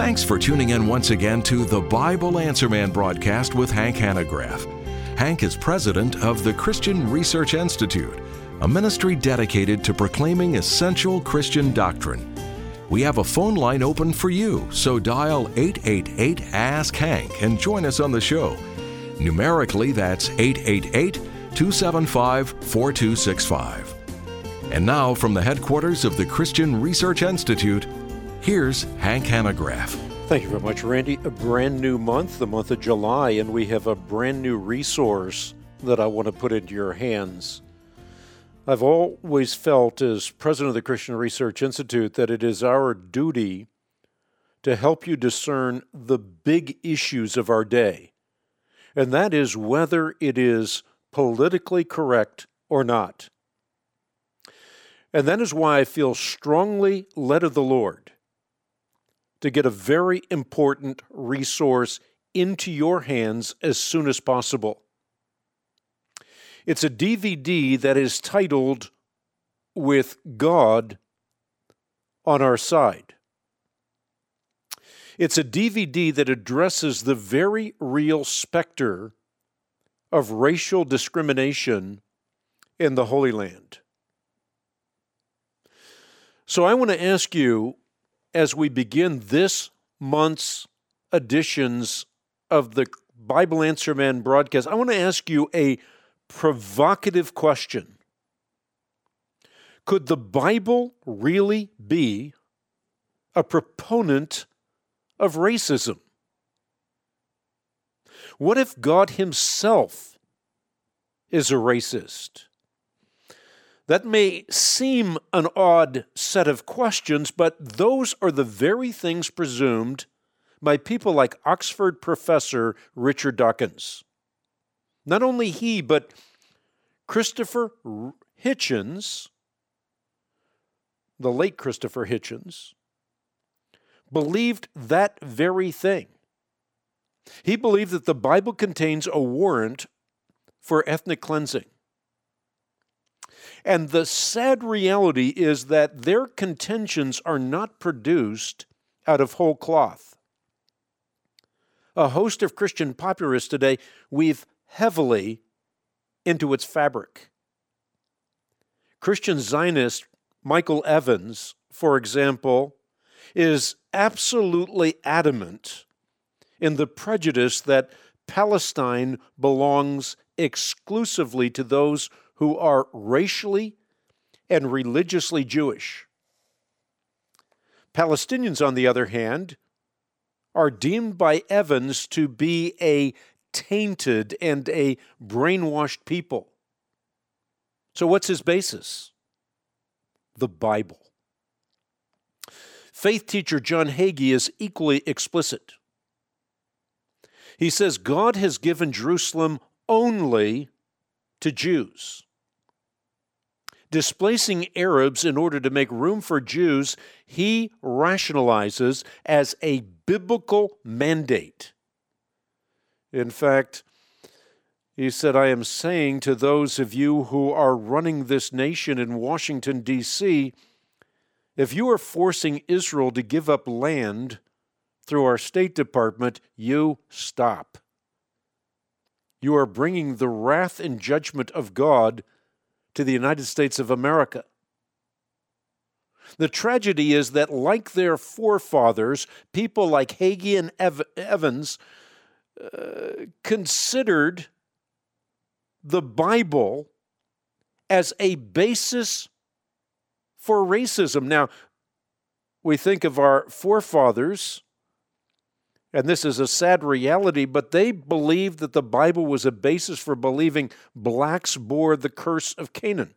Thanks for tuning in once again to the Bible Answer Man broadcast with Hank Hanegraaff. Hank is president of the Christian Research Institute, a ministry dedicated to proclaiming essential Christian doctrine. We have a phone line open for you, so dial 888-ASK-HANK and join us on the show. Numerically, that's 888-275-4265. And now, from the headquarters of the Christian Research Institute, here's Hank Hanegraaff. Thank you very much, Randy. A brand new month, the month of July, and we have a brand new resource that I want to put into your hands. I've always felt, as president of the Christian Research Institute, that it is our duty to help you discern the big issues of our day, and that is whether it is politically correct or not. And that is why I feel strongly led of the Lord to get a very important resource into your hands as soon as possible. It's a DVD that is titled With God on Our Side. It's a DVD that addresses the very real specter of racial discrimination in the Holy Land. So I want to ask you, as we begin this month's editions of the Bible Answer Man broadcast, I want to ask you a provocative question. Could the Bible really be a proponent of racism? What if God Himself is a racist? That may seem an odd set of questions, but those are the very things presumed by people like Oxford professor Richard Dawkins. Not only he, but Christopher Hitchens, the late Christopher Hitchens, believed that very thing. He believed that the Bible contains a warrant for ethnic cleansing. And the sad reality is that their contentions are not produced out of whole cloth. A host of Christian popularists today weave heavily into its fabric. Christian Zionist Michael Evans, for example, is absolutely adamant in the prejudice that Palestine belongs exclusively to those who are racially and religiously Jewish. Palestinians, on the other hand, are deemed by Evans to be a tainted and a brainwashed people. So what's his basis? The Bible. Faith teacher John Hagee is equally explicit. He says God has given Jerusalem only to Jews. Displacing Arabs in order to make room for Jews, he rationalizes as a biblical mandate. In fact, he said, I am saying to those of you who are running this nation in Washington, D.C., if you are forcing Israel to give up land through our State Department, you stop. You are bringing the wrath and judgment of God to the United States of America. The tragedy is that, like their forefathers, people like Hagee and Evans considered the Bible as a basis for racism. Now, we think of our forefathers, and this is a sad reality, but they believed that the Bible was a basis for believing blacks bore the curse of Canaan.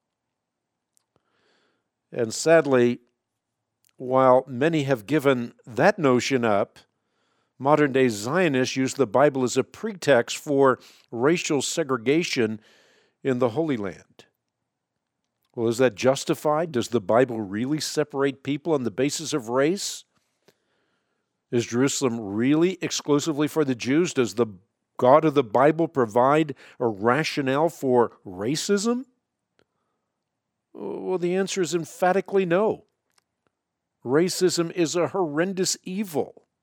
And sadly, while many have given that notion up, modern-day Zionists use the Bible as a pretext for racial segregation in the Holy Land. Well, is that justified? Does the Bible really separate people on the basis of race? Is Jerusalem really exclusively for the Jews? Does the God of the Bible provide a rationale for racism? Well, the answer is emphatically no. Racism is a horrendous evil.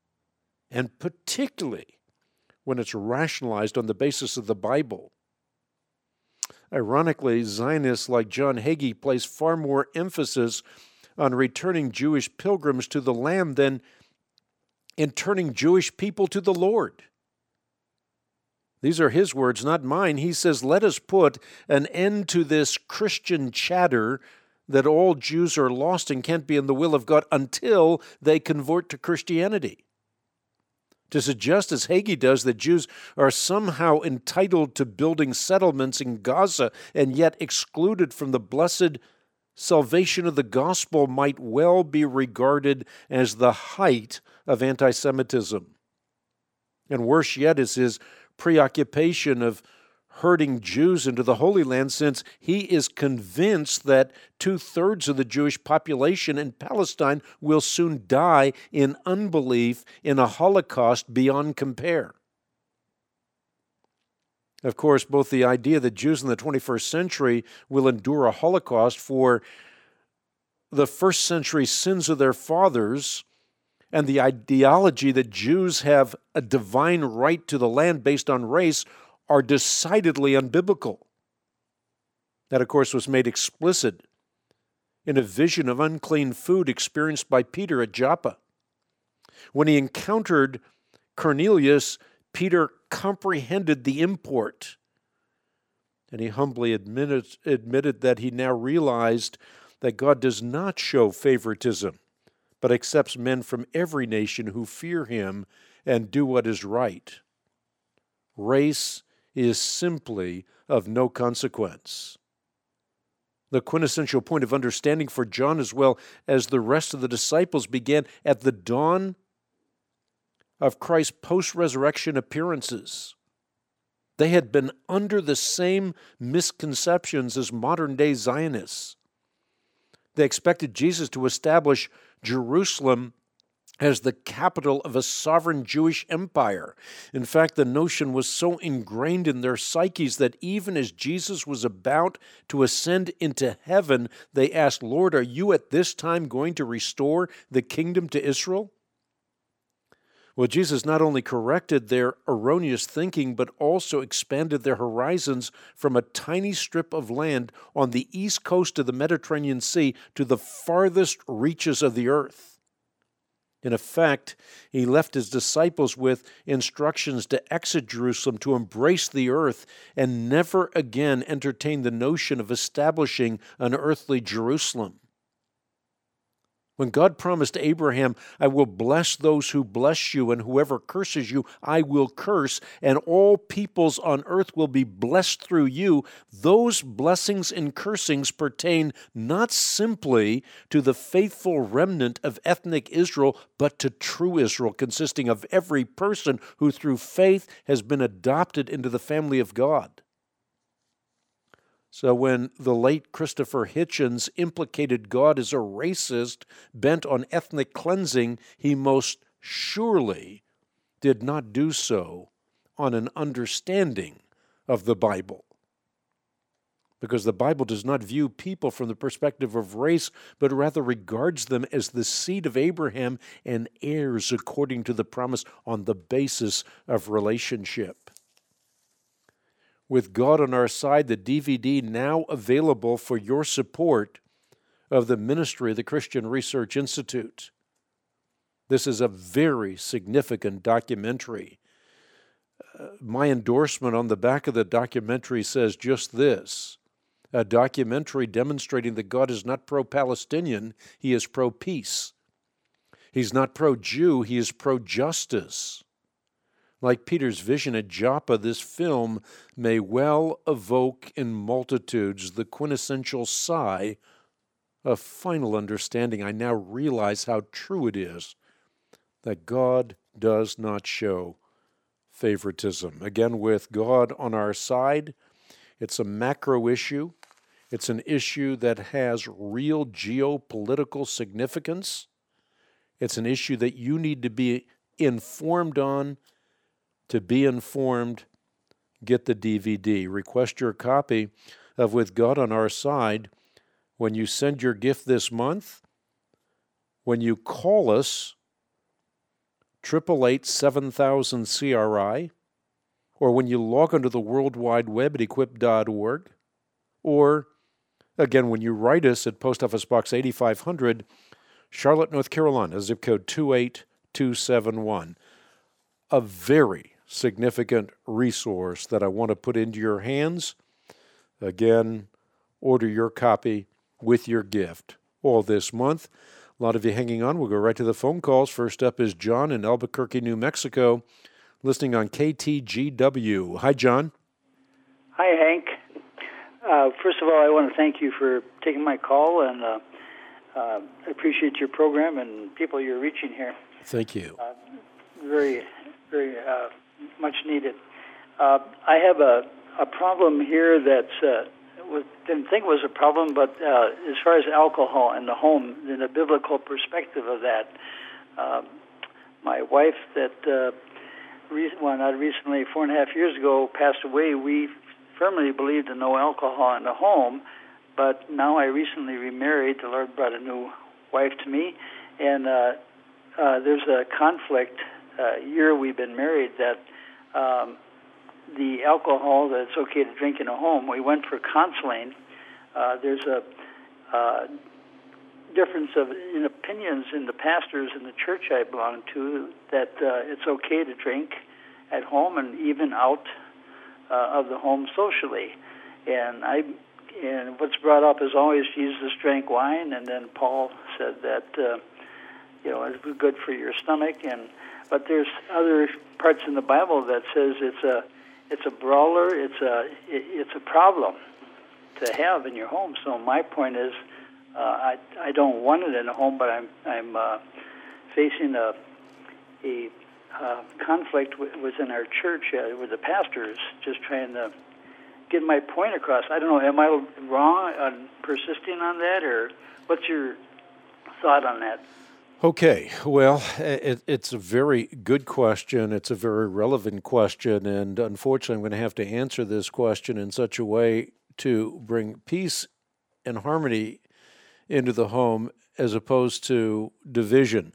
and particularly when it's rationalized on the basis of the Bible. Ironically, Zionists like John Hagee place far more emphasis on returning Jewish pilgrims to the land than in turning Jewish people to the Lord. These are his words, not mine. He says, let us put an end to this Christian chatter that all Jews are lost and can't be in the will of God until they convert to Christianity. To suggest, as Hagee does, that Jews are somehow entitled to building settlements in Gaza and yet excluded from the blessed salvation of the gospel might well be regarded as the height of anti-Semitism. And worse yet is his preoccupation of herding Jews into the Holy Land, since he is convinced that 2/3 of the Jewish population in Palestine will soon die in unbelief in a Holocaust beyond compare. Of course, both the idea that Jews in the 21st century will endure a Holocaust for the first century sins of their fathers, and the ideology that Jews have a divine right to the land based on race are decidedly unbiblical. That, of course, was made explicit in a vision of unclean food experienced by Peter at Joppa. When he encountered Cornelius, Peter comprehended the import, and he humbly admitted that he now realized that God does not show favoritism, but accepts men from every nation who fear him and do what is right. Race is simply of no consequence. The quintessential point of understanding for John, as well as the rest of the disciples, began at the dawn of Christ's post-resurrection appearances. They had been under the same misconceptions as modern-day Zionists. They expected Jesus to establish Jerusalem as the capital of a sovereign Jewish empire. In fact, the notion was so ingrained in their psyches that even as Jesus was about to ascend into heaven, they asked, Lord, are you at this time going to restore the kingdom to Israel? Well, Jesus not only corrected their erroneous thinking, but also expanded their horizons from a tiny strip of land on the east coast of the Mediterranean Sea to the farthest reaches of the earth. In effect, he left his disciples with instructions to exit Jerusalem, to embrace the earth, and never again entertain the notion of establishing an earthly Jerusalem. When God promised Abraham, I will bless those who bless you, and whoever curses you, I will curse, and all peoples on earth will be blessed through you, those blessings and cursings pertain not simply to the faithful remnant of ethnic Israel, but to true Israel, consisting of every person who through faith has been adopted into the family of God. So when the late Christopher Hitchens implicated God as a racist bent on ethnic cleansing, he most surely did not do so on an understanding of the Bible. Because the Bible does not view people from the perspective of race, but rather regards them as the seed of Abraham and heirs according to the promise on the basis of relationship. With God on our side, the DVD now available for your support of the ministry of the Christian Research Institute. This is a very significant documentary. My endorsement on the back of the documentary says just this: a documentary demonstrating that God is not pro-Palestinian, he is pro-peace. He's not pro-Jew, he is pro-justice. Like Peter's vision at Joppa, this film may well evoke in multitudes the quintessential sigh of final understanding. I now realize how true it is that God does not show favoritism. Again, with God on our side, it's a macro issue. It's an issue that has real geopolitical significance. It's an issue that you need to be informed on. To be informed, get the DVD. Request your copy of With God on Our Side when you send your gift this month, when you call us 888-7000-CRI, or when you log onto the World Wide Web at equip.org, or, again, when you write us at Post Office Box 8500, Charlotte, North Carolina, zip code 28271. A very significant resource that I want to put into your hands. Again, order your copy with your gift all this month. A lot of you hanging on. We'll go right to the phone calls. First up is John in Albuquerque, New Mexico, listening on KTGW. Hi, John. Hi, Hank. First of all, I want to thank you for taking my call, and I appreciate your program and people you're reaching here. Thank you. Very, very much needed. I have a problem here that's didn't think it was a problem, but as far as alcohol in the home, in a biblical perspective of that, my wife that not recently, 4.5 years ago, passed away. We firmly believed in no alcohol in the home, but now I recently remarried. The Lord brought a new wife to me, and there's a conflict year we've been married that the alcohol that it's okay to drink in a home. We went for counseling. There's a difference in opinions in the pastors in the church I belong to that it's okay to drink at home and even out of the home socially. And what's brought up is always Jesus drank wine, and then Paul said that it's good for your stomach. But there's other parts in the Bible that says it's a brawler. It's a problem to have in your home. So my point is, I don't want it in a home, but I'm facing a conflict within our church with the pastors, just trying to get my point across. I don't know. Am I wrong on persisting on that, or what's your thought on that? Okay, well, it's a very good question. It's a very relevant question, and unfortunately, I'm going to have to answer this question in such a way to bring peace and harmony into the home as opposed to division.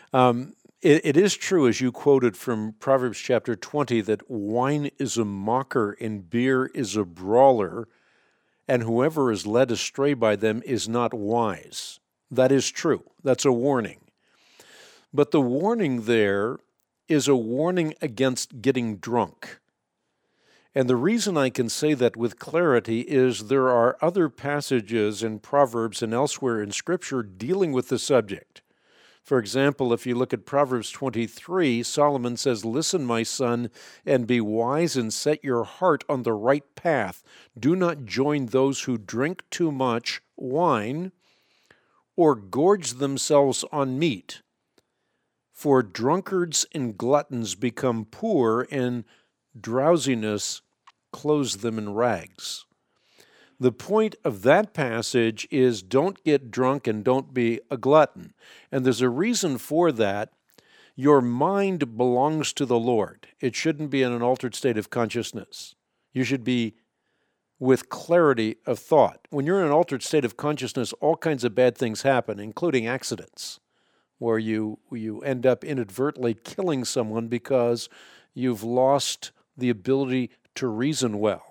It is true, as you quoted from Proverbs chapter 20, that wine is a mocker and beer is a brawler, and whoever is led astray by them is not wise. That is true. That's a warning. But the warning there is a warning against getting drunk. And the reason I can say that with clarity is there are other passages in Proverbs and elsewhere in Scripture dealing with the subject. For example, if you look at Proverbs 23, Solomon says, "Listen, my son, and be wise and set your heart on the right path. Do not join those who drink too much wine or gorge themselves on meat. For drunkards and gluttons become poor, and drowsiness clothes them in rags." The point of that passage is don't get drunk and don't be a glutton. And there's a reason for that. Your mind belongs to the Lord. It shouldn't be in an altered state of consciousness. You should be with clarity of thought. When you're in an altered state of consciousness, all kinds of bad things happen, including accidents, where you end up inadvertently killing someone because you've lost the ability to reason well.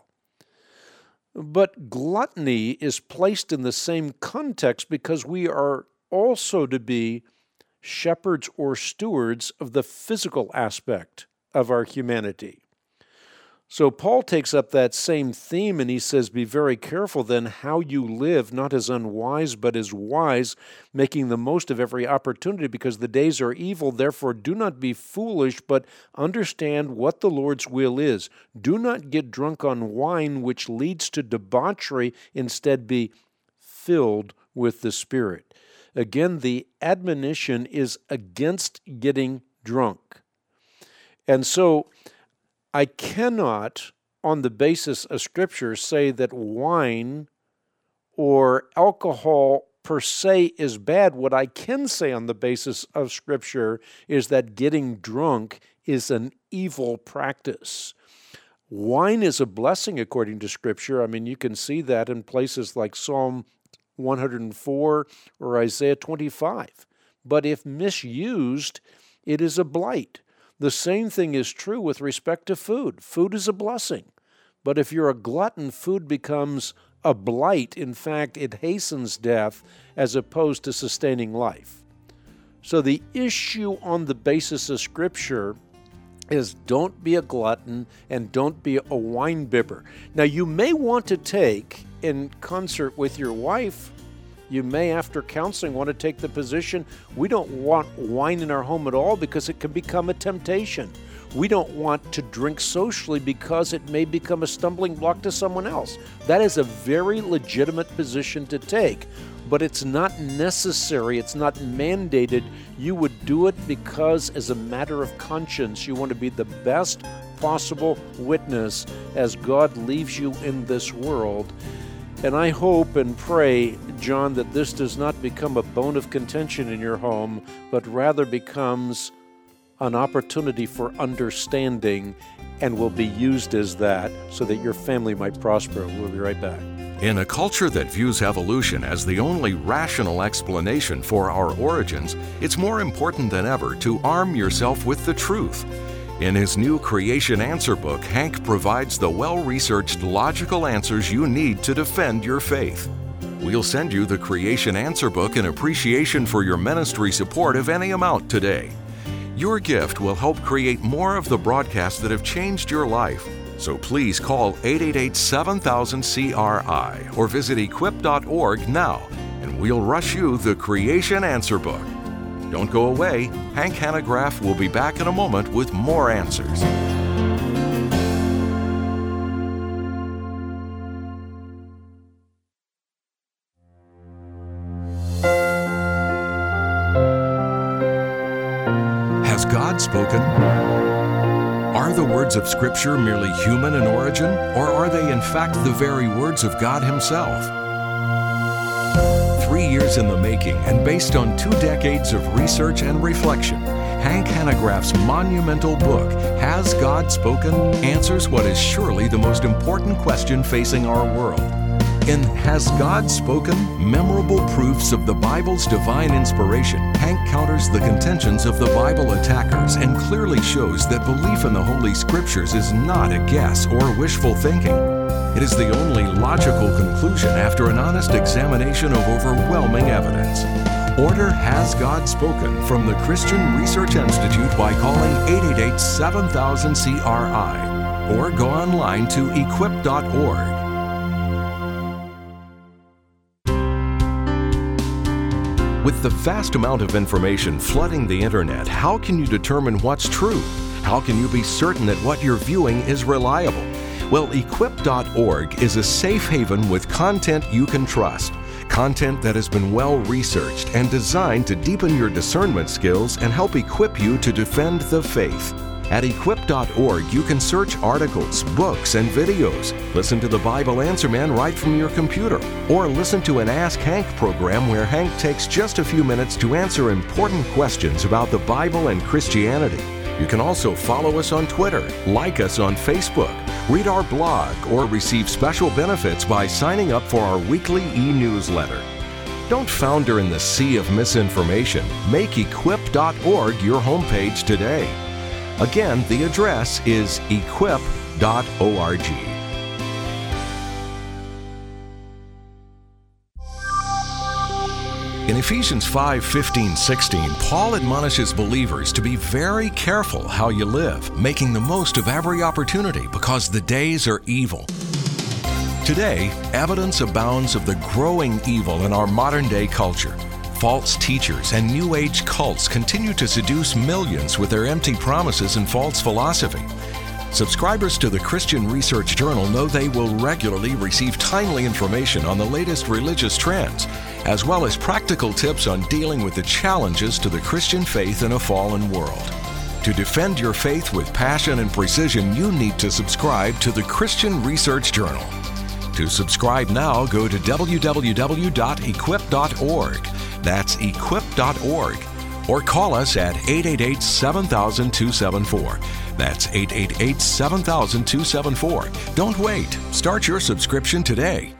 But gluttony is placed in the same context because we are also to be shepherds or stewards of the physical aspect of our humanity. So Paul takes up that same theme and he says, be very careful then how you live, not as unwise, but as wise, making the most of every opportunity because the days are evil. Therefore, do not be foolish, but understand what the Lord's will is. Do not get drunk on wine, which leads to debauchery. Instead, be filled with the Spirit. Again, the admonition is against getting drunk. And so, I cannot, on the basis of Scripture, say that wine or alcohol per se is bad. What I can say on the basis of Scripture is that getting drunk is an evil practice. Wine is a blessing according to Scripture. I mean, you can see that in places like Psalm 104 or Isaiah 25. But if misused, it is a blight. The same thing is true with respect to food. Food is a blessing. But if you're a glutton, food becomes a blight. In fact, it hastens death as opposed to sustaining life. So the issue on the basis of Scripture is don't be a glutton and don't be a wine bibber. Now, you may want to take, in concert with your wife, you may, after counseling, want to take the position, we don't want wine in our home at all because it can become a temptation. We don't want to drink socially because it may become a stumbling block to someone else. That is a very legitimate position to take, but it's not necessary, it's not mandated. You would do it because, as a matter of conscience, you want to be the best possible witness as God leaves you in this world. And I hope and pray, John, that this does not become a bone of contention in your home, but rather becomes an opportunity for understanding and will be used as that so that your family might prosper. We'll be right back. In a culture that views evolution as the only rational explanation for our origins, it's more important than ever to arm yourself with the truth. In his new Creation Answer book, Hank provides the well-researched, logical answers you need to defend your faith. We'll send you the Creation Answer book in appreciation for your ministry support of any amount today. Your gift will help create more of the broadcasts that have changed your life. So please call 888-7000-CRI or visit equip.org now, and we'll rush you the Creation Answer book. Don't go away. Hank Hanegraaff will be back in a moment with more answers. Has God spoken? Are the words of Scripture merely human in origin, or are they in fact the very words of God Himself? 3 years in the making and based on 2 decades of research and reflection, Hank Hanegraaff's monumental book, Has God Spoken?, answers what is surely the most important question facing our world. In Has God Spoken? Memorable Proofs of the Bible's Divine Inspiration, Hank counters the contentions of the Bible attackers and clearly shows that belief in the Holy Scriptures is not a guess or wishful thinking. It is the only logical conclusion after an honest examination of overwhelming evidence. Order Has God Spoken from the Christian Research Institute by calling 888-7000-CRI or go online to equip.org. With the vast amount of information flooding the internet, how can you determine what's true? How can you be certain that what you're viewing is reliable? Well, equip.org is a safe haven with content you can trust. Content that has been well researched and designed to deepen your discernment skills and help equip you to defend the faith. At equip.org, you can search articles, books, and videos, listen to the Bible Answer Man right from your computer, or listen to an Ask Hank program where Hank takes just a few minutes to answer important questions about the Bible and Christianity. You can also follow us on Twitter, like us on Facebook, read our blog, or receive special benefits by signing up for our weekly e-newsletter. Don't founder in the sea of misinformation. Make equip.org your homepage today. Again, the address is equip.org. In Ephesians 5:15-16, Paul admonishes believers to be very careful how you live, making the most of every opportunity because the days are evil. Today, evidence abounds of the growing evil in our modern-day culture. False teachers and New Age cults continue to seduce millions with their empty promises and false philosophy. Subscribers to the Christian Research Journal know they will regularly receive timely information on the latest religious trends, as well as practical tips on dealing with the challenges to the Christian faith in a fallen world. To defend your faith with passion and precision, you need to subscribe to the Christian Research Journal. To subscribe now, go to www.equip.org. That's equip.org. Or call us at 888-7000-274. That's 888-7000-274. Don't wait. Start your subscription today.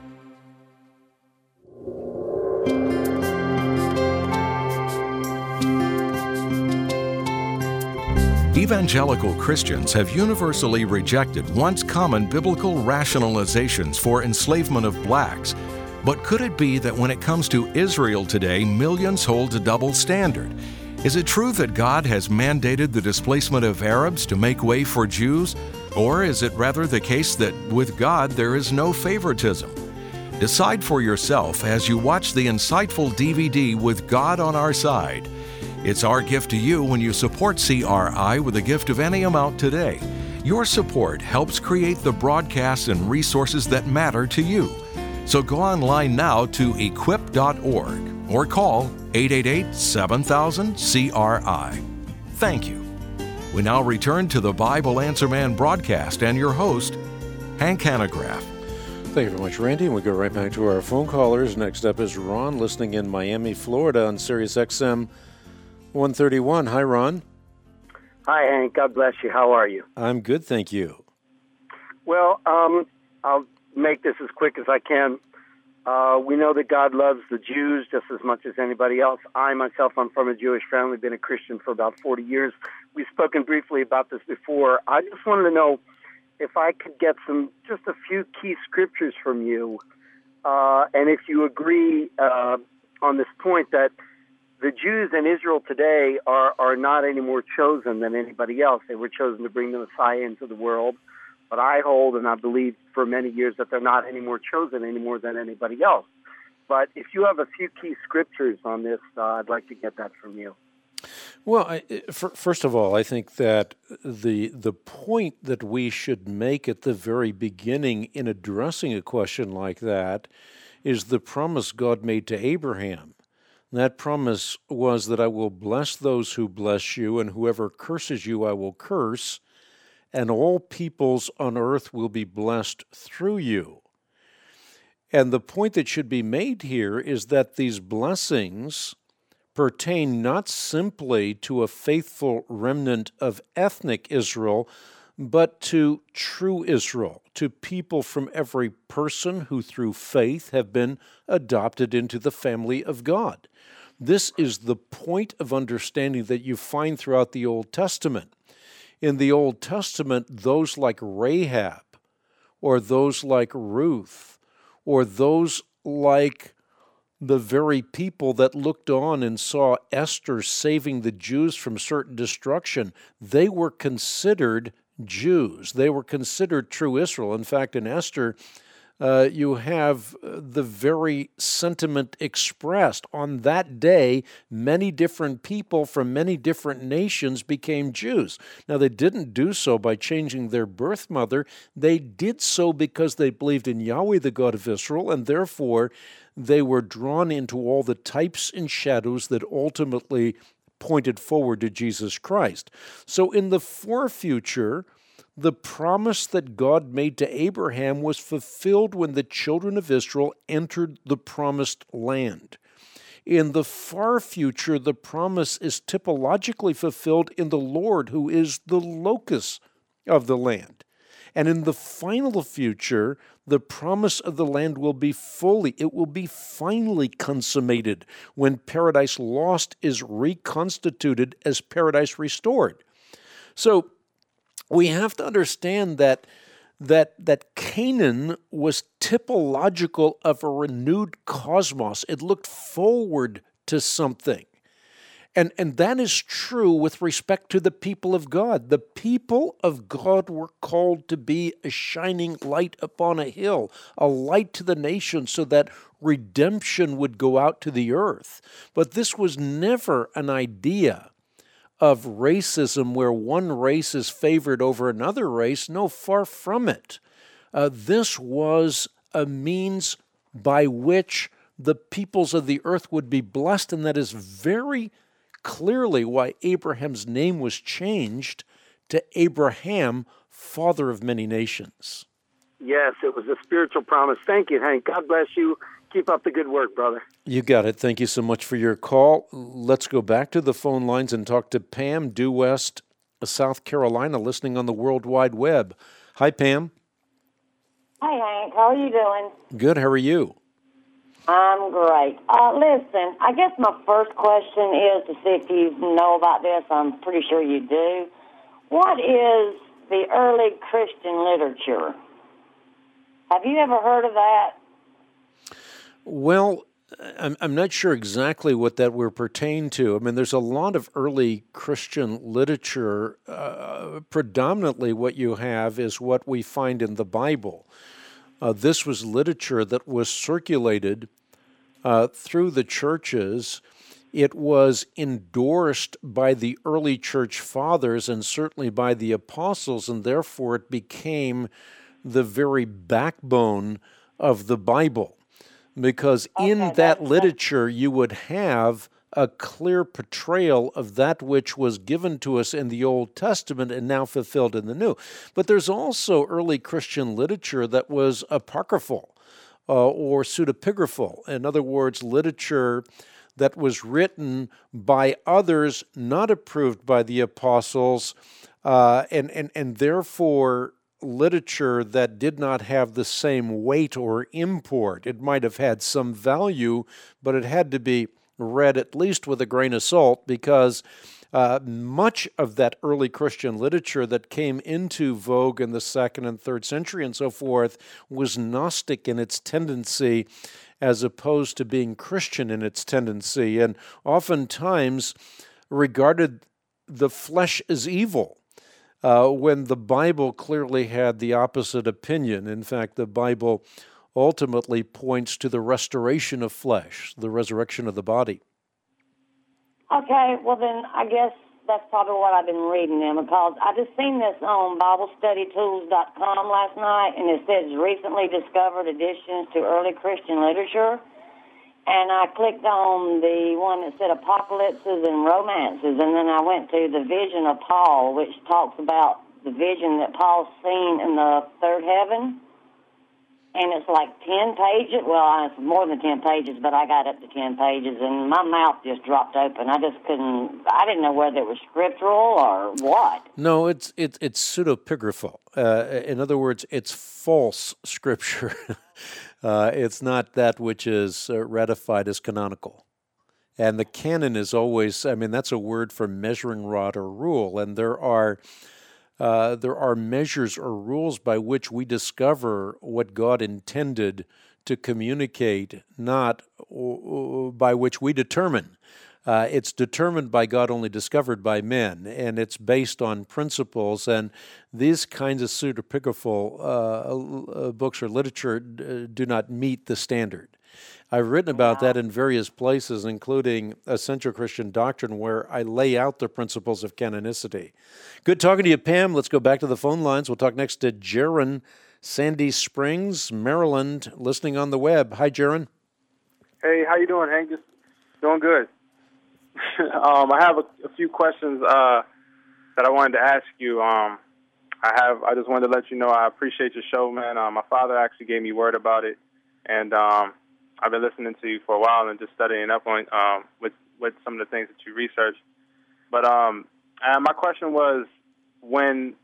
Evangelical Christians have universally rejected once common biblical rationalizations for enslavement of blacks. But could it be that when it comes to Israel today, millions hold a double standard? Is it true that God has mandated the displacement of Arabs to make way for Jews? Or is it rather the case that with God there is no favoritism? Decide for yourself as you watch the insightful DVD With God on Our Side. It's our gift to you when you support CRI with a gift of any amount today. Your support helps create the broadcasts and resources that matter to you. So go online now to equip.org or call 888-7000-CRI. Thank you. We now return to the Bible Answer Man broadcast and your host, Hank Hanegraaff. Thank you very much, Randy. And we go right back to our phone callers. Next up is Ron, listening in Miami, Florida on Sirius XM 131. Hi, Ron. Hi, Hank. God bless you. How are you? I'm good, thank you. Well, I'll make this as quick as I can. We know that God loves the Jews just as much as anybody else. I'm from a Jewish family, been a Christian for about 40 years. We've spoken briefly about this before. I just wanted to know if I could get just a few key scriptures from you, and if you agree on this point that the Jews in Israel today are not any more chosen than anybody else. They were chosen to bring the Messiah into the world. But I hold, and I believe for many years, that they're not any more chosen any more than anybody else. But if you have a few key scriptures on this, I'd like to get that from you. Well, first of all, I think that the point that we should make at the very beginning in addressing a question like that is the promise God made to Abraham. That promise was that I will bless those who bless you, and whoever curses you I will curse, and all peoples on earth will be blessed through you. And the point that should be made here is that these blessings pertain not simply to a faithful remnant of ethnic Israel, but to true Israel, to people from every person who through faith have been adopted into the family of God. This is the point of understanding that you find throughout the Old Testament. In the Old Testament, those like Rahab, or those like Ruth, or those like the very people that looked on and saw Esther saving the Jews from certain destruction, they were considered Jews. They were considered true Israel. In fact, in Esther, you have the very sentiment expressed. On that day, many different people from many different nations became Jews. Now, they didn't do so by changing their birth mother. They did so because they believed in Yahweh, the God of Israel, and therefore they were drawn into all the types and shadows that ultimately pointed forward to Jesus Christ. So in the far future, the promise that God made to Abraham was fulfilled when the children of Israel entered the promised land. In the far future, the promise is typologically fulfilled in the Lord, who is the locus of the land. And in the final future, the promise of the land will be finally consummated when Paradise Lost is reconstituted as Paradise Restored. So, we have to understand that Canaan was typological of a renewed cosmos. It looked forward to something. And that is true with respect to the people of God. The people of God were called to be a shining light upon a hill, a light to the nations so that redemption would go out to the earth. But this was never an idea of racism where one race is favored over another race. No, far from it. This was a means by which the peoples of the earth would be blessed, and that is very clearly why Abraham's name was changed to Abraham, father of many nations. Yes, it was a spiritual promise. Thank you, Hank. God bless you. Keep up the good work, brother. You got it. Thank you so much for your call. Let's go back to the phone lines and talk to Pam, due west, South Carolina, listening on the World Wide Web. Hi, Pam. Hi, Hank. How are you doing? Good. How are you? I'm great. Listen, I guess my first question is to see if you know about this. I'm pretty sure you do. what is the early Christian literature? Have you ever heard of that? Well, I'm not sure exactly what that would pertain to. I mean, there's a lot of early Christian literature. Predominantly what you have is what we find in the Bible. This was literature that was circulated through the churches. It was endorsed by the early church fathers and certainly by the apostles, and therefore it became the very backbone of the Bible. Because in that literature you would have a clear portrayal of that which was given to us in the Old Testament and now fulfilled in the New. But there's also early Christian literature that was apocryphal or pseudepigraphal. In other words, literature that was written by others not approved by the apostles, and therefore literature that did not have the same weight or import. It might have had some value, but it had to be read at least with a grain of salt, because much of that early Christian literature that came into vogue in the 2nd and 3rd century and so forth was Gnostic in its tendency, as opposed to being Christian in its tendency, and oftentimes regarded the flesh as evil, when the Bible clearly had the opposite opinion. In fact, the Bible ultimately points to the restoration of flesh, the resurrection of the body. Okay, well then I guess that's probably what I've been reading then, because I just seen this on BibleStudyTools.com last night, and it says recently discovered additions to early Christian literature. And I clicked on the one that said apocalypses and romances, and then I went to the vision of Paul, which talks about the vision that Paul's seen in the third heaven. And it's like 10 pages. Well, it's more than 10 pages, but I got up to 10 pages, and my mouth just dropped open. I didn't know whether it was scriptural or what. No, it's pseudepigraphal. In other words, it's false scripture. It's not that which is ratified as canonical. And the canon is always, that's a word for measuring rod or rule, and there are measures or rules by which we discover what God intended to communicate, not by which we determine. It's determined by God, only discovered by men, and it's based on principles. And these kinds of pseudepigraphal books or literature do not meet the standard. I've written about that in various places, including Essential Christian Doctrine, where I lay out the principles of canonicity. Good talking to you, Pam. Let's go back to the phone lines. We'll talk next to Jaron, Sandy Springs, Maryland, listening on the web. Hi, Jaron. Hey, how you doing, Hank? Just doing good. I have a few questions that I wanted to ask you. I just wanted to let you know I appreciate your show, man. My father actually gave me word about it, and I've been listening to you for a while and just studying up on with some of the things that you researched. But my question was, when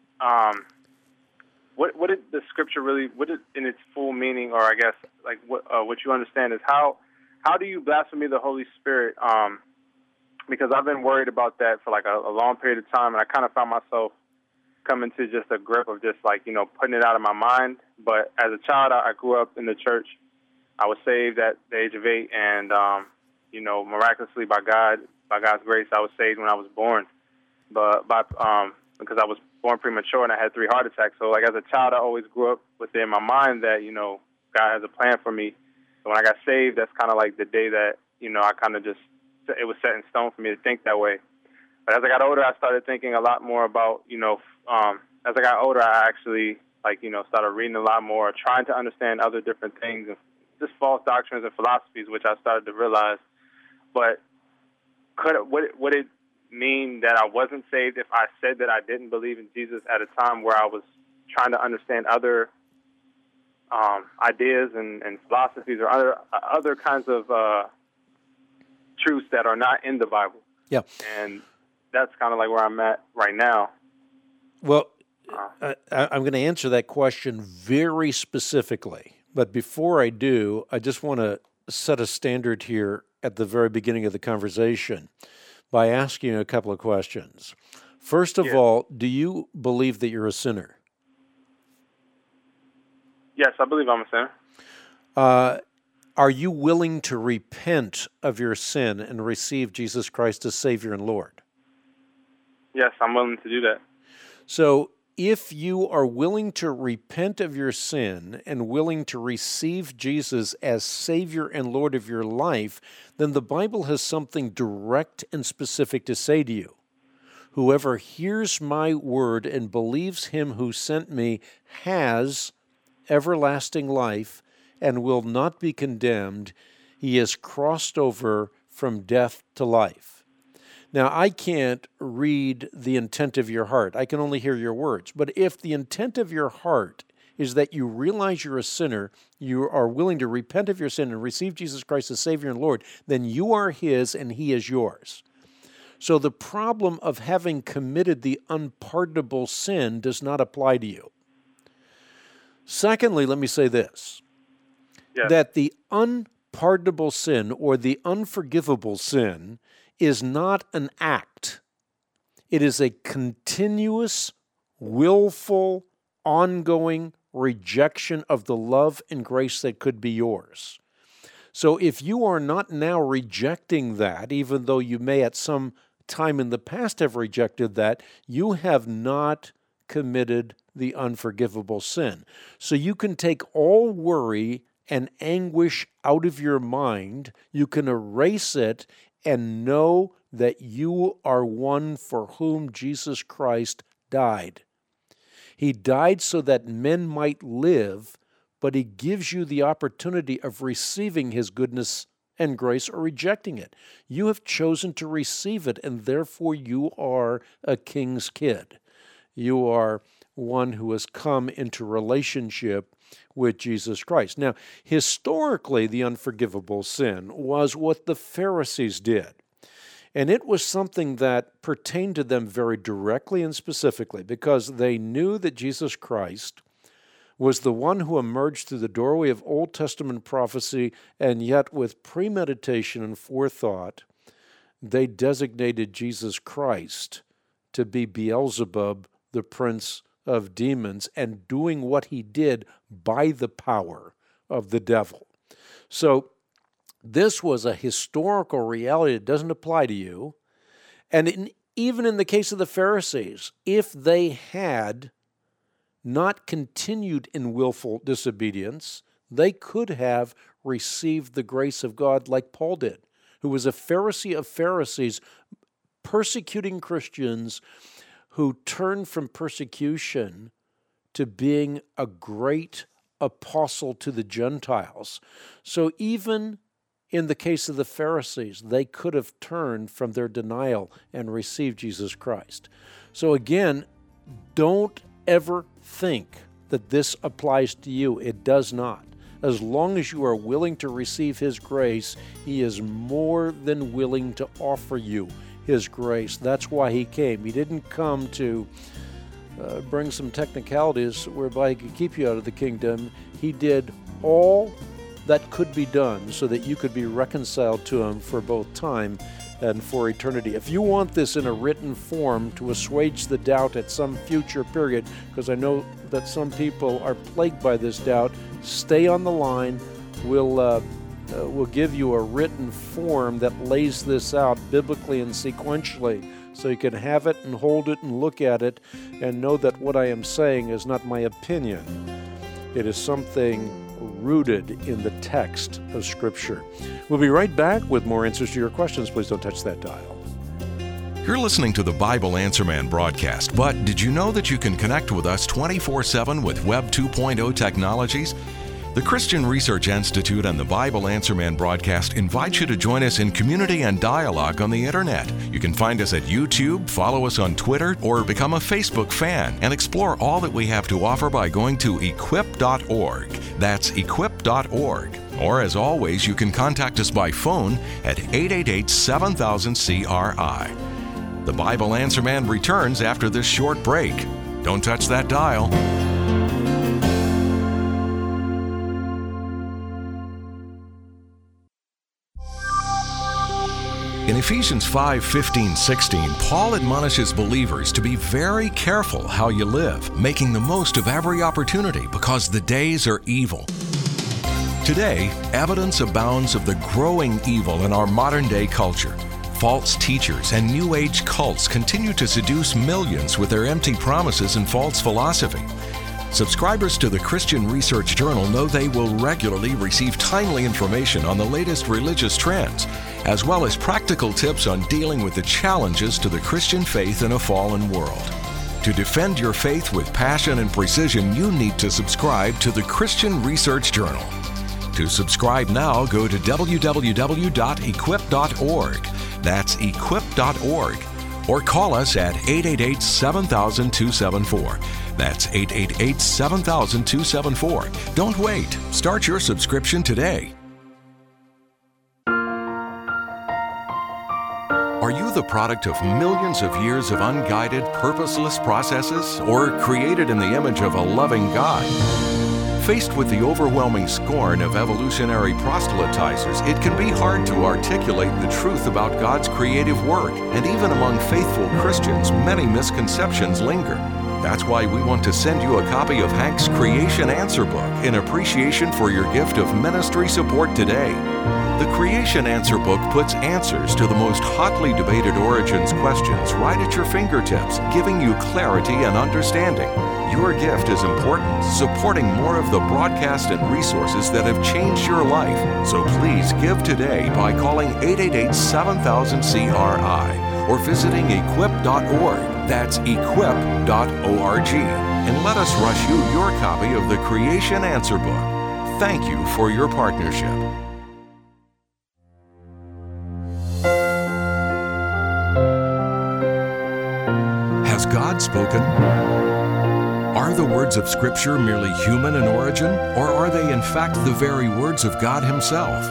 what did the scripture really, what is in its full meaning, or I guess like what you understand is how do you blaspheme the Holy Spirit? Because I've been worried about that for like a long period of time, and I kind of found myself coming to just a grip of just like, putting it out of my mind. But as a child, I grew up in the church. I was saved at the age of 8, and, miraculously by God's grace, I was saved when I was born. But because I was born premature and I had 3 heart attacks. So like as a child, I always grew up within my mind that, God has a plan for me. So when I got saved, that's kind of like the day that, I kind of just, it was set in stone for me to think that way. But as I got older, I started thinking a lot more about, as I got older, I actually, started reading a lot more, trying to understand other different things, and just false doctrines and philosophies, which I started to realize. But would it mean that I wasn't saved if I said that I didn't believe in Jesus at a time where I was trying to understand other ideas and philosophies or other kinds of truths that are not in the Bible? Yeah. And that's kind of like where I'm at right now. Well, I'm going to answer that question very specifically. But before I do, I just want to set a standard here at the very beginning of the conversation by asking you a couple of questions. First of Yeah. all, do you believe that you're a sinner? Yes, I believe I'm a sinner. Are you willing to repent of your sin and receive Jesus Christ as Savior and Lord? Yes, I'm willing to do that. So if you are willing to repent of your sin and willing to receive Jesus as Savior and Lord of your life, then the Bible has something direct and specific to say to you. Whoever hears my word and believes him who sent me has everlasting life and will not be condemned. He has crossed over from death to life. Now, I can't read the intent of your heart. I can only hear your words. But if the intent of your heart is that you realize you're a sinner, you are willing to repent of your sin and receive Jesus Christ as Savior and Lord, then you are His and He is yours. So the problem of having committed the unpardonable sin does not apply to you. Secondly, let me say this, that the unpardonable sin or the unforgivable sin is not an act. It is a continuous, willful, ongoing rejection of the love and grace that could be yours. So if you are not now rejecting that, even though you may at some time in the past have rejected that, you have not committed the unforgivable sin. So you can take all worry and anguish out of your mind. You can erase it and know that you are one for whom Jesus Christ died. He died so that men might live, but He gives you the opportunity of receiving His goodness and grace or rejecting it. You have chosen to receive it, and therefore you are a king's kid. You are one who has come into relationship with Jesus Christ. Now, historically, the unforgivable sin was what the Pharisees did. And it was something that pertained to them very directly and specifically because they knew that Jesus Christ was the one who emerged through the doorway of Old Testament prophecy, and yet with premeditation and forethought, they designated Jesus Christ to be Beelzebub, the prince of demons, and doing what he did by the power of the devil. So this was a historical reality that doesn't apply to you. And even in the case of the Pharisees, if they had not continued in willful disobedience, they could have received the grace of God like Paul did, who was a Pharisee of Pharisees, persecuting Christians who turned from persecution to being a great apostle to the Gentiles. So even in the case of the Pharisees, they could have turned from their denial and received Jesus Christ. So again, don't ever think that this applies to you. It does not. As long as you are willing to receive His grace, He is more than willing to offer you His grace. That's why He came. He didn't come to bring some technicalities whereby He could keep you out of the kingdom. He did all that could be done so that you could be reconciled to Him for both time and for eternity. If you want this in a written form to assuage the doubt at some future period, because I know that some people are plagued by this doubt, stay on the line. We'll give you a written form that lays this out biblically and sequentially, so you can have it and hold it and look at it and know that what I am saying is not my opinion. It is something rooted in the text of Scripture. We'll be right back with more answers to your questions. Please don't touch that dial. You're listening to the Bible Answer Man broadcast, but did you know that you can connect with us 24/7 with Web 2.0 technologies? The Christian Research Institute and the Bible Answer Man broadcast invite you to join us in community and dialogue on the Internet. You can find us at YouTube, follow us on Twitter, or become a Facebook fan and explore all that we have to offer by going to equip.org. That's equip.org. Or as always, you can contact us by phone at 888-7000-CRI. The Bible Answer Man returns after this short break. Don't touch that dial. In Ephesians 5:15-16, Paul admonishes believers to be very careful how you live, making the most of every opportunity because the days are evil. Today, evidence abounds of the growing evil in our modern-day culture. False teachers and New Age cults continue to seduce millions with their empty promises and false philosophy. Subscribers to the Christian Research Journal know they will regularly receive timely information on the latest religious trends, as well as practical tips on dealing with the challenges to the Christian faith in a fallen world. To defend your faith with passion and precision, you need to subscribe to the Christian Research Journal. To subscribe now, go to www.equip.org. That's equip.org. Or call us at 888-7000-274. That's 888-7000-274. Don't wait. Start your subscription today. Are you the product of millions of years of unguided, purposeless processes, or created in the image of a loving God? Faced with the overwhelming scorn of evolutionary proselytizers, it can be hard to articulate the truth about God's creative work, and even among faithful Christians, many misconceptions linger. That's why we want to send you a copy of Hank's Creation Answer Book in appreciation for your gift of ministry support today. The Creation Answer Book puts answers to the most hotly debated origins questions right at your fingertips, giving you clarity and understanding. Your gift is important, supporting more of the broadcast and resources that have changed your life. So please give today by calling 888-7000-CRI or visiting equip.org. That's equip.org. And let us rush you your copy of the Creation Answer Book. Thank you for your partnership. Has God spoken? Are the words of Scripture merely human in origin, or are they in fact the very words of God Himself?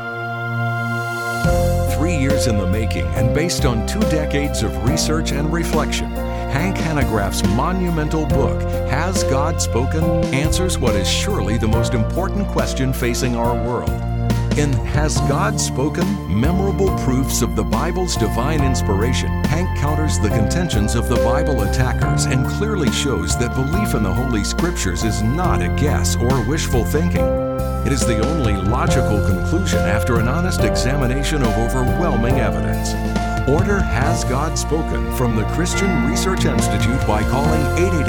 3 years in the making and based on 2 decades of research and reflection, Hank Hanegraaff's monumental book, Has God Spoken?, answers what is surely the most important question facing our world. In Has God Spoken? Memorable Proofs of the Bible's Divine Inspiration, Hank counters the contentions of the Bible attackers and clearly shows that belief in the Holy Scriptures is not a guess or wishful thinking. It is the only logical conclusion after an honest examination of overwhelming evidence. Order Has God Spoken from the Christian Research Institute by calling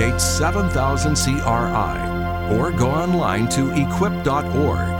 888-7000-CRI or go online to equip.org.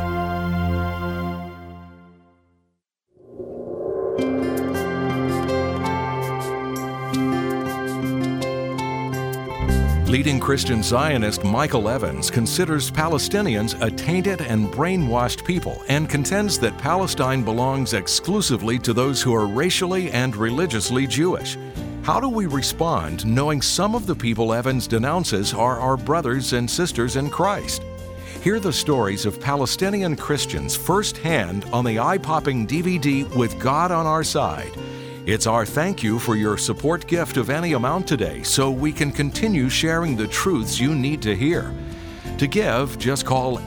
Leading Christian Zionist Michael Evans considers Palestinians a tainted and brainwashed people and contends that Palestine belongs exclusively to those who are racially and religiously Jewish. How do we respond knowing some of the people Evans denounces are our brothers and sisters in Christ? Hear the stories of Palestinian Christians firsthand on the eye-popping DVD With God on Our Side. It's our thank you for your support gift of any amount today so we can continue sharing the truths you need to hear. To give, just call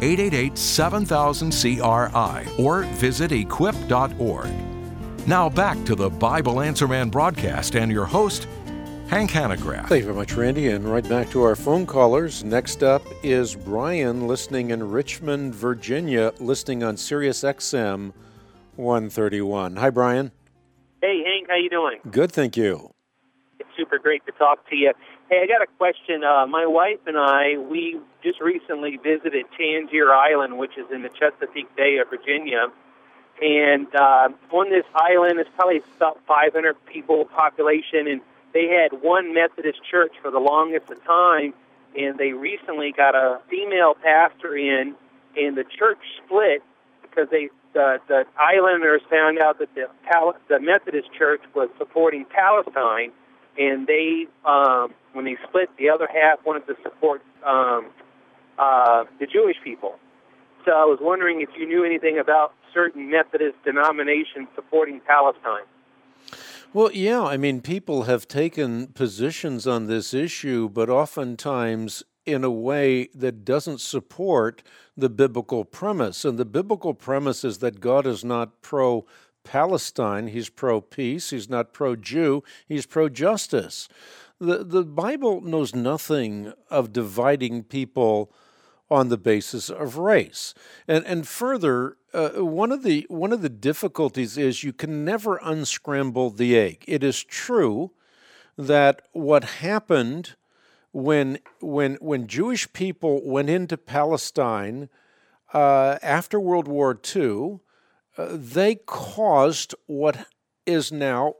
888-7000-CRI or visit equip.org. Now back to the Bible Answer Man broadcast and your host, Hank Hanegraaff. Thank you very much, Randy. And right back to our phone callers. Next up is Brian, listening in Richmond, Virginia, listening on Sirius XM 131. Hi, Brian. Hey, Hank, how you doing? Good, thank you. It's super great to talk to you. Hey, I got a question. My wife and I, we just recently visited Tangier Island, which is in the Chesapeake Bay of Virginia. And on this island, it's probably about 500 people population, and they had one Methodist church for the longest of time, and they recently got a female pastor in, and the church split because the islanders found out that the Methodist Church was supporting Palestine, and they, when they split, the other half wanted to support the Jewish people. So I was wondering if you knew anything about certain Methodist denominations supporting Palestine. Well, yeah, I mean, people have taken positions on this issue, but oftentimes in a way that doesn't support the biblical premise. And the biblical premise is that God is not pro Palestine, he's pro-peace. He's not pro-Jew. He's pro-justice. The Bible knows nothing of dividing people on the basis of race. And further, one of the difficulties is you can never unscramble the egg. It is true that what happened when Jewish people went into Palestine after World War II, they caused what is now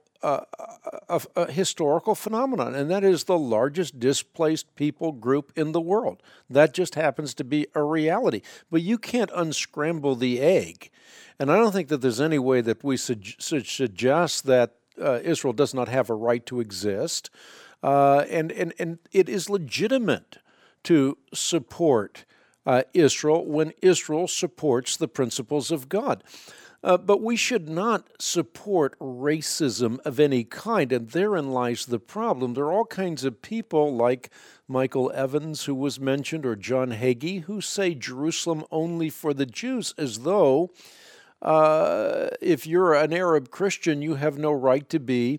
a historical phenomenon, and that is the largest displaced people group in the world. That just happens to be a reality. But you can't unscramble the egg. And I don't think that there's any way that we should suggest that Israel does not have a right to exist. And it is legitimate to support Israel when Israel supports the principles of God. But we should not support racism of any kind, and therein lies the problem. There are all kinds of people like Michael Evans, who was mentioned, or John Hagee, who say Jerusalem only for the Jews, as though if you're an Arab Christian, you have no right to be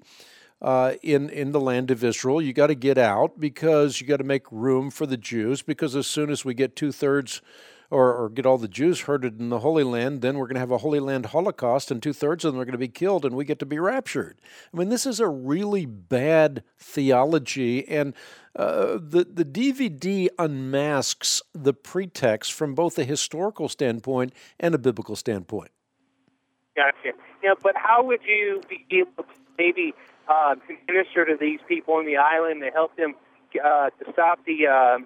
in the land of Israel. You got to get out because you got to make room for the Jews, because as soon as we get two-thirds or get all the Jews herded in the Holy Land, then we're going to have a Holy Land Holocaust, and two-thirds of them are going to be killed, and we get to be raptured. I mean, this is a really bad theology, and the DVD unmasks the pretext from both a historical standpoint and a biblical standpoint. Gotcha. Yeah, but how would you be able to maybe minister to these people on the island to help them to stop the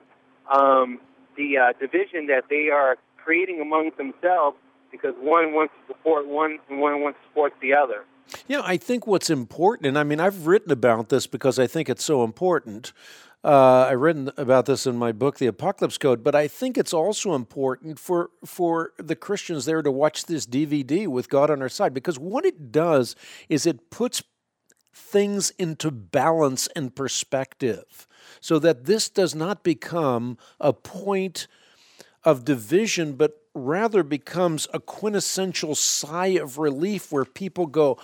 division that they are creating among themselves, because one wants to support one and one wants to support the other? Yeah, I think what's important, and I mean, I've written about this because I think it's so important. I've written about this in my book, The Apocalypse Code, but I think it's also important for the Christians there to watch this DVD with God on our side, because what it does is it puts things into balance and perspective, so that this does not become a point of division, but rather becomes a quintessential sigh of relief where people go,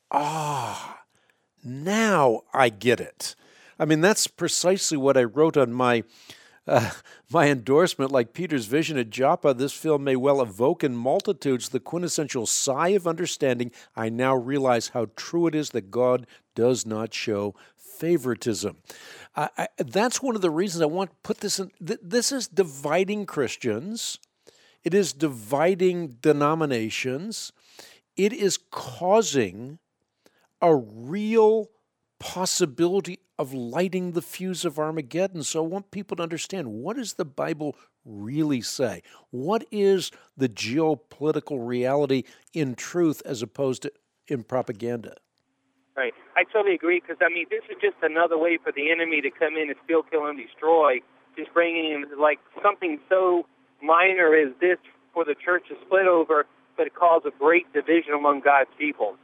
now I get it. I mean, that's precisely what I wrote on my endorsement. Like Peter's vision at Joppa, this film may well evoke in multitudes the quintessential sigh of understanding. I now realize how true it is that God does not show favoritism. That's one of the reasons I want to put this in. This is dividing Christians. It is dividing denominations. It is causing a real possibility of lighting the fuse of Armageddon. So I want people to understand, what does the Bible really say? What is the geopolitical reality in truth as opposed to in propaganda? Right. I totally agree, because, I mean, this is just another way for the enemy to come in and steal, kill, and destroy, just bringing in, like, something so minor as this for the church to split over, but it causes a great division among God's people.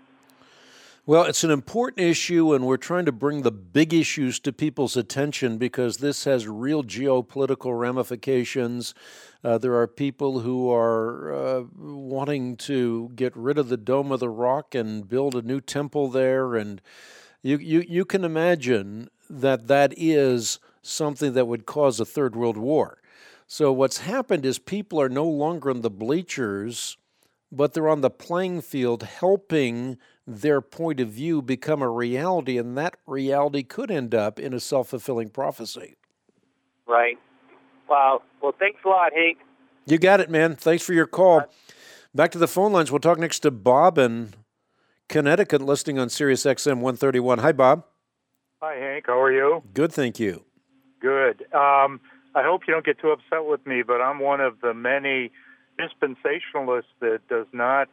Well, it's an important issue, and we're trying to bring the big issues to people's attention because this has real geopolitical ramifications. There are people who are wanting to get rid of the Dome of the Rock and build a new temple there, and you can imagine that is something that would cause a third world war. So what's happened is people are no longer in the bleachers, but they're on the playing field helping their point of view become a reality, and that reality could end up in a self-fulfilling prophecy. Right. Wow. Well, thanks a lot, Hank. You got it, man. Thanks for your call. Back to the phone lines. We'll talk next to Bob in Connecticut, listening on Sirius XM 131. Hi, Bob. Hi, Hank. How are you? Good, thank you. Good. I hope you don't get too upset with me, but I'm one of the many dispensationalists that does not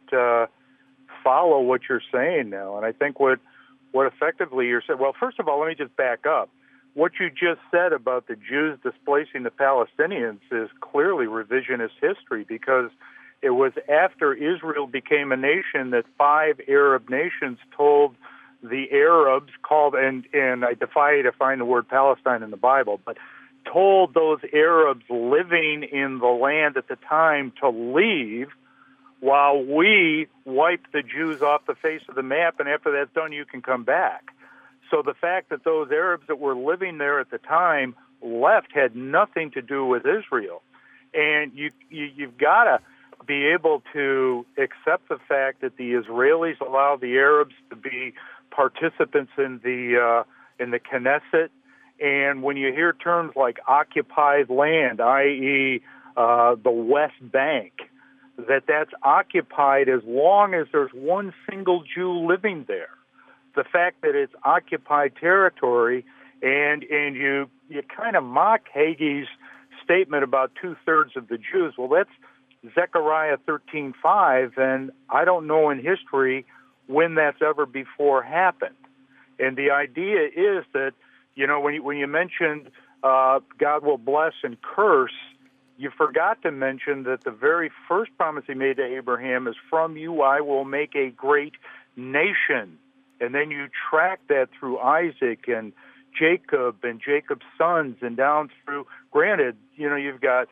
follow what you're saying now. And I think what effectively you're saying, well, first of all, let me just back up. What you just said about the Jews displacing the Palestinians is clearly revisionist history, because it was after Israel became a nation that 5 Arab nations told the Arabs, and I defy you to find the word Palestine in the Bible, but told those Arabs living in the land at the time to leave, while we wipe the Jews off the face of the map, and after that's done, you can come back. So the fact that those Arabs that were living there at the time left had nothing to do with Israel. And you've got to be able to accept the fact that the Israelis allowed the Arabs to be participants in the Knesset. And when you hear terms like occupied land, i.e., the West Bank, that's occupied as long as there's one single Jew living there. The fact that it's occupied territory, and you kind of mock Hagee's statement about 2/3 of the Jews. Well, that's Zechariah 13:5, and I don't know in history when that's ever before happened. And the idea is that, when you mentioned God will bless and curse, you forgot to mention that the very first promise he made to Abraham is, from you I will make a great nation. And then you track that through Isaac and Jacob and Jacob's sons and down through, granted, you've got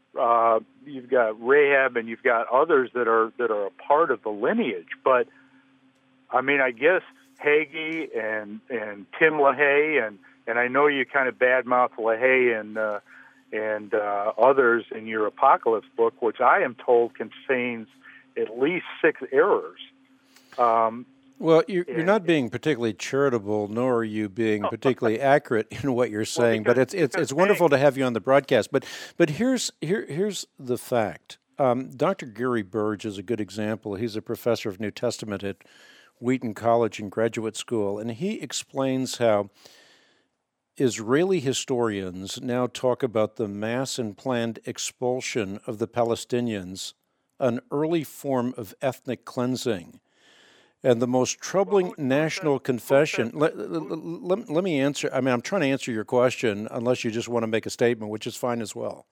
Rahab and you've got others that are a part of the lineage. But I mean, I guess Hagee and Tim LaHaye and I know you kind of badmouth LaHaye and others in your Apocalypse book, which I am told contains at least 6 errors. Well, you're not being particularly charitable, nor are you being particularly accurate in what you're saying. But it's wonderful to have you on the broadcast. But here's the fact. Dr. Gary Burge is a good example. He's a professor of New Testament at Wheaton College and Graduate School, and he explains how Israeli historians now talk about the mass and planned expulsion of the Palestinians, an early form of ethnic cleansing. And the most troubling national confession, let me answer, I'm trying to answer your question, unless you just want to make a statement, which is fine as well.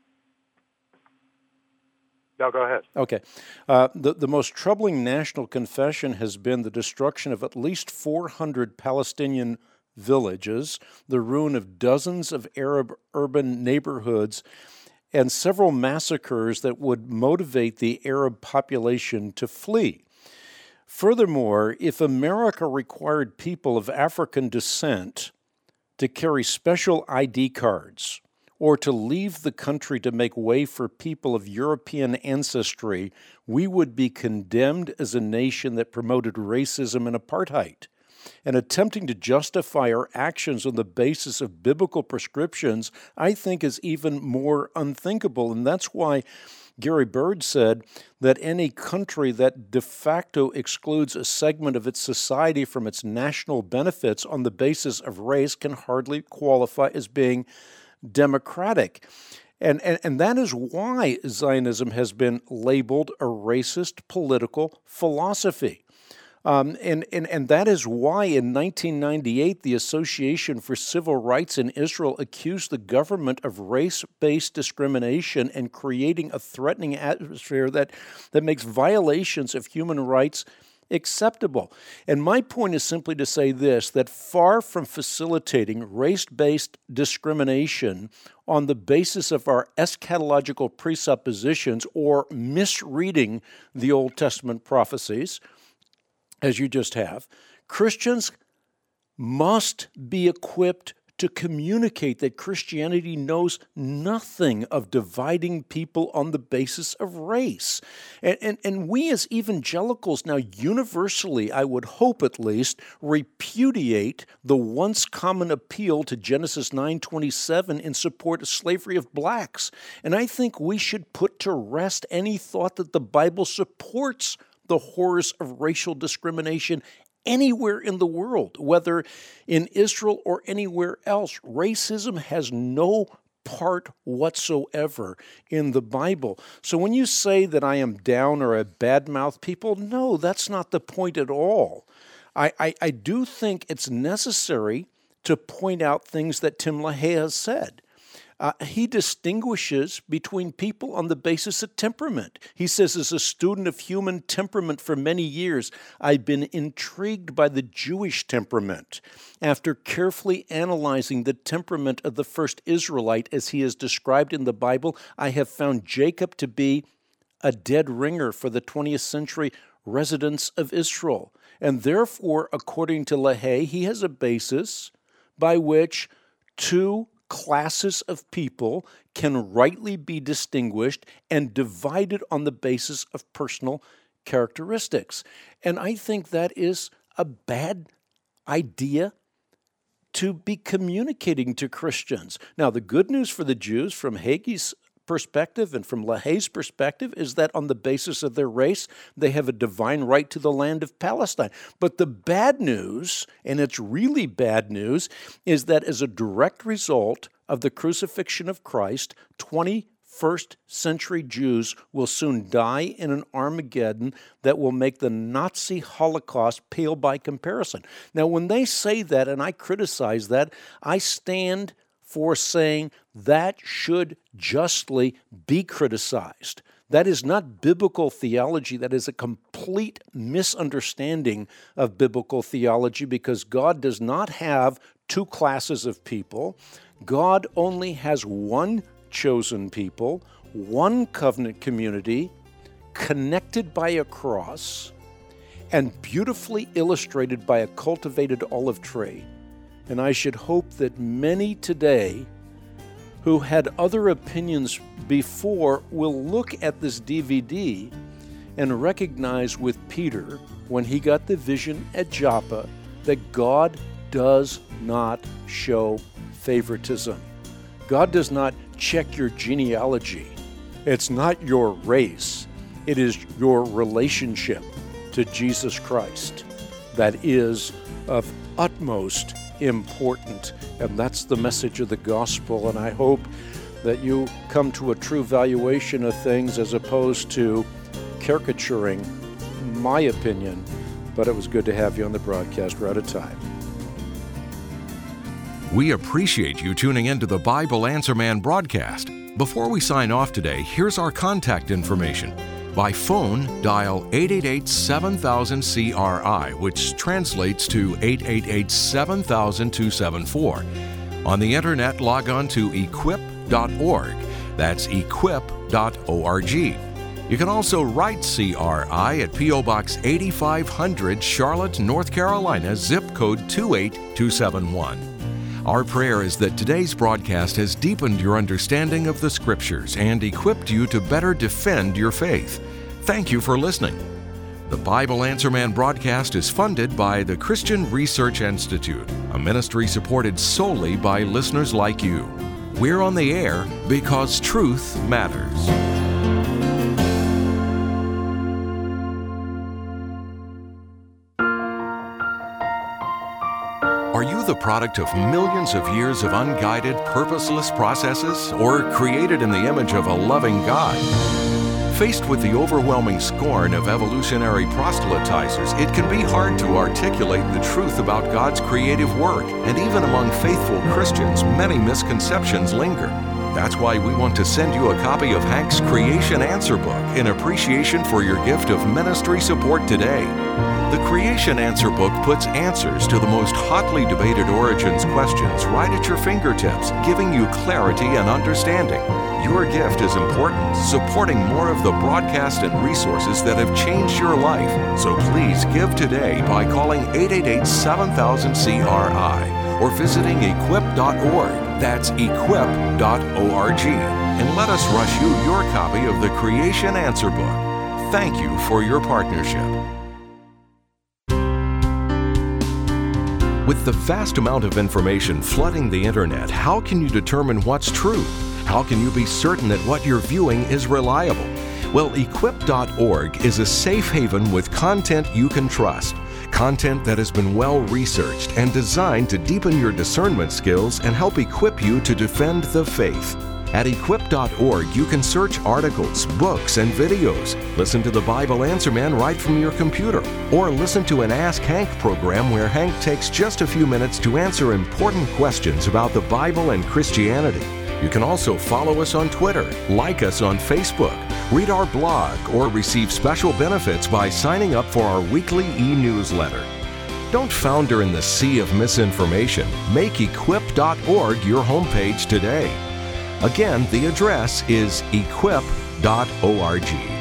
No, go ahead. Okay. The most troubling national confession has been the destruction of at least 400 Palestinian villages, the ruin of dozens of Arab urban neighborhoods, and several massacres that would motivate the Arab population to flee. Furthermore, if America required people of African descent to carry special ID cards or to leave the country to make way for people of European ancestry, we would be condemned as a nation that promoted racism and apartheid. And attempting to justify our actions on the basis of biblical prescriptions, I think, is even more unthinkable. And that's why Gary Burge said that any country that de facto excludes a segment of its society from its national benefits on the basis of race can hardly qualify as being democratic. And that is why Zionism has been labeled a racist political philosophy. And that is why in 1998, the Association for Civil Rights in Israel accused the government of race-based discrimination and creating a threatening atmosphere that makes violations of human rights acceptable. And my point is simply to say this, that far from facilitating race-based discrimination on the basis of our eschatological presuppositions or misreading the Old Testament prophecies, as you just have, Christians must be equipped to communicate that Christianity knows nothing of dividing people on the basis of race. And we as evangelicals now universally, I would hope at least, repudiate the once common appeal to Genesis 9:27 in support of slavery of blacks. And I think we should put to rest any thought that the Bible supports the horrors of racial discrimination anywhere in the world, whether in Israel or anywhere else. Racism has no part whatsoever in the Bible. So when you say that I am down or I badmouth people, no, that's not the point at all. I do think it's necessary to point out things that Tim LaHaye has said. He distinguishes between people on the basis of temperament. He says, as a student of human temperament for many years, I've been intrigued by the Jewish temperament. After carefully analyzing the temperament of the first Israelite as he is described in the Bible, I have found Jacob to be a dead ringer for the 20th century residents of Israel. And therefore, according to LaHaye, he has a basis by which two classes of people can rightly be distinguished and divided on the basis of personal characteristics. And I think that is a bad idea to be communicating to Christians. Now, the good news for the Jews from Hagee's perspective and from LaHaye's perspective is that on the basis of their race, they have a divine right to the land of Palestine. But the bad news, and it's really bad news, is that as a direct result of the crucifixion of Christ, 21st century Jews will soon die in an Armageddon that will make the Nazi Holocaust pale by comparison. Now, when they say that, and I criticize that, I stand for saying that should justly be criticized. That is not biblical theology. That is a complete misunderstanding of biblical theology, because God does not have two classes of people. God only has one chosen people, one covenant community, connected by a cross, and beautifully illustrated by a cultivated olive tree. And I should hope that many today who had other opinions before will look at this DVD and recognize with Peter, when he got the vision at Joppa, that God does not show favoritism. God does not check your genealogy. It's not your race. It is your relationship to Jesus Christ that is of utmost important, and that's the message of the gospel. And I hope that you come to a true valuation of things as opposed to caricaturing my opinion. But it was good to have you on the broadcast. We're out of time. We appreciate you tuning in to the Bible Answer Man broadcast. Before we sign off today, here's our contact information. By phone, dial 888-7000-CRI, which translates to 888-7000-274. On the internet, log on to equip.org. That's equip.org. You can also write CRI at P.O. Box 8500, Charlotte, North Carolina, zip code 28271. Our prayer is that today's broadcast has deepened your understanding of the Scriptures and equipped you to better defend your faith. Thank you for listening. The Bible Answer Man broadcast is funded by the Christian Research Institute, a ministry supported solely by listeners like you. We're on the air because truth matters. Are you the product of millions of years of unguided, purposeless processes, or created in the image of a loving God? Faced with the overwhelming scorn of evolutionary proselytizers, it can be hard to articulate the truth about God's creative work, and even among faithful Christians, many misconceptions linger. That's why we want to send you a copy of Hank's Creation Answer Book in appreciation for your gift of ministry support today. The Creation Answer Book puts answers to the most hotly debated origins questions right at your fingertips, giving you clarity and understanding. Your gift is important, supporting more of the broadcast and resources that have changed your life. So please give today by calling 888-7000-CRI or visiting equip.org. That's equip.org. And let us rush you your copy of the Creation Answer Book. Thank you for your partnership. With the vast amount of information flooding the internet, how can you determine what's true? How can you be certain that what you're viewing is reliable? Well, equip.org is a safe haven with content you can trust. Content that has been well researched and designed to deepen your discernment skills and help equip you to defend the faith. At equip.org, you can search articles, books, and videos. Listen to the Bible Answer Man right from your computer. Or listen to an Ask Hank program where Hank takes just a few minutes to answer important questions about the Bible and Christianity. You can also follow us on Twitter, like us on Facebook, read our blog, or receive special benefits by signing up for our weekly e-newsletter. Don't founder in the sea of misinformation. Make equip.org your homepage today. Again, the address is equip.org.